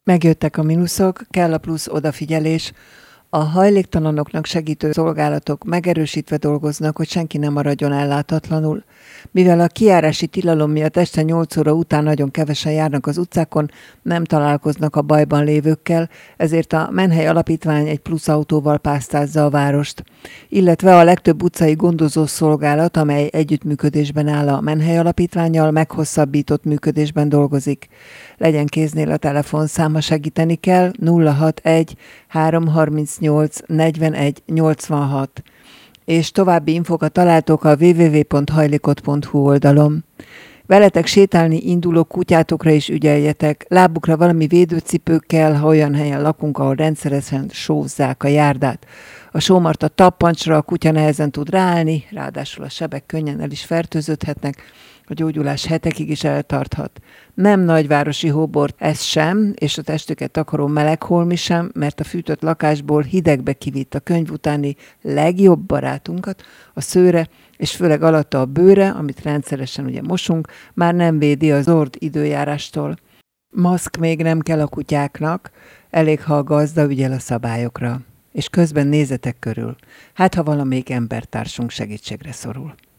Megjöttek a mínuszok, kell a plusz odafigyelés. A hajléktalanoknak segítő szolgálatok megerősítve dolgoznak, hogy senki nem maradjon ellátatlanul. Mivel a kijárási tilalom miatt este 8 óra után nagyon kevesen járnak az utcákon, nem találkoznak a bajban lévőkkel, ezért a Menhely Alapítvány egy plusz autóval pásztázza a várost. Illetve a legtöbb utcai gondozó szolgálat, amely együttműködésben áll a Menhely Alapítvánnyal, meghosszabbított működésben dolgozik. Legyen kéznél a telefonszáma, segíteni kell, 061 338 41 86. És további infókat találtok a www.hajlikot.hu oldalon. Veletek sétálni induló kutyátokra is ügyeljetek, lábukra valami védőcipő kell, ha olyan helyen lakunk, ahol rendszeresen sózzák a járdát. A sómarta tappancsra a kutya nehezen tud ráállni, ráadásul a sebek könnyen el is fertőződhetnek, a gyógyulás hetekig is eltarthat. Nem nagyvárosi hóbort ez sem, és a testüket takaró melegholmi sem, mert a fűtött lakásból hidegbe kivitt a könyv utáni legjobb barátunkat, a szőre, és főleg alatta a bőre, amit rendszeresen ugye mosunk, már nem védi az zord időjárástól. Maszk még nem kell a kutyáknak, elég, ha a gazda ügyel a szabályokra. És közben nézetek körül. Hát, ha valamelyik embertársunk segítségre szorul.